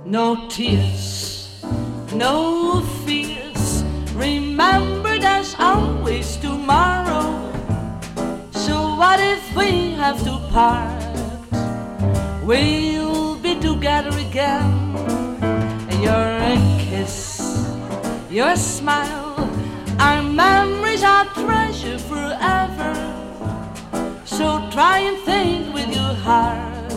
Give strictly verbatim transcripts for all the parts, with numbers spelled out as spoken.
No tears, no fears. Remember there's always tomorrow. So what if we have to part? We'll be together again. Your kiss, your smile, our memories are treasured forever. So try and think with your heart.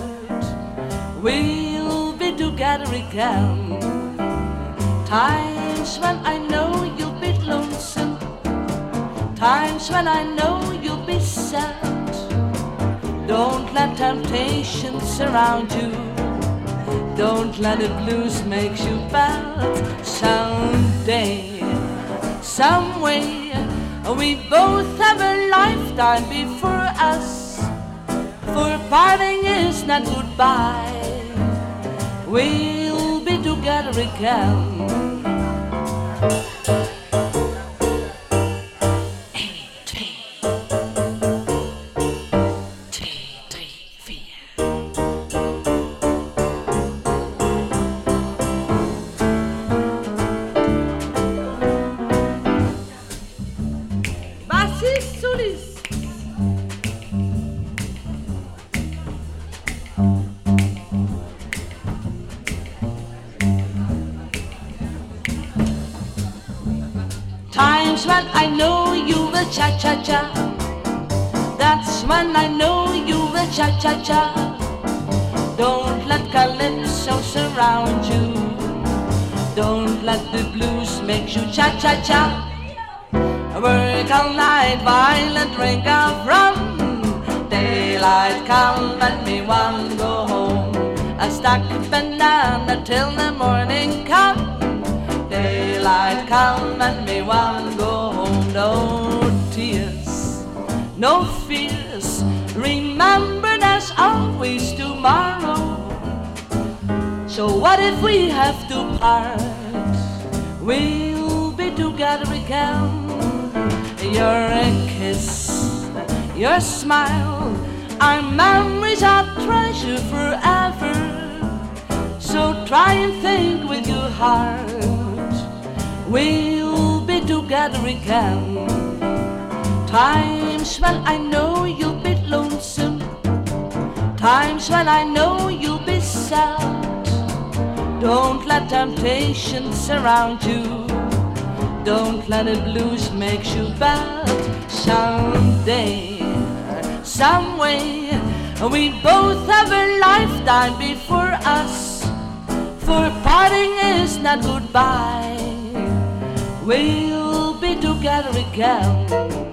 We'll be together again. Times when I know you'll be lonesome, times when I know you'll be sad. Don't let temptation surround you. Don't let the blues make you bad. Someday, some way, we both have a lifetime before us. For parting is not goodbye. We'll be together again. Times when I know you will cha-cha-cha. That's when I know you will cha-cha-cha. Don't let calypso surround you. Don't let the blues make you cha-cha-cha. Work all night while I drink of rum. Daylight come and me one go home. I stack a banana till the morning come. Daylight come and me one go home. No tears, no fears. Remember there's always tomorrow. So what if we have to part? We'll be together again. Your kiss, your smile, our memories are treasured forever. So try and think with your heart. We'll be together again. Times when I know you'll be lonesome, times when I know you'll be sad. Don't let temptation surround you. Don't let the blues make you bad. Someday, some way, we both have a lifetime before us. For parting is not goodbye. We'll be together again.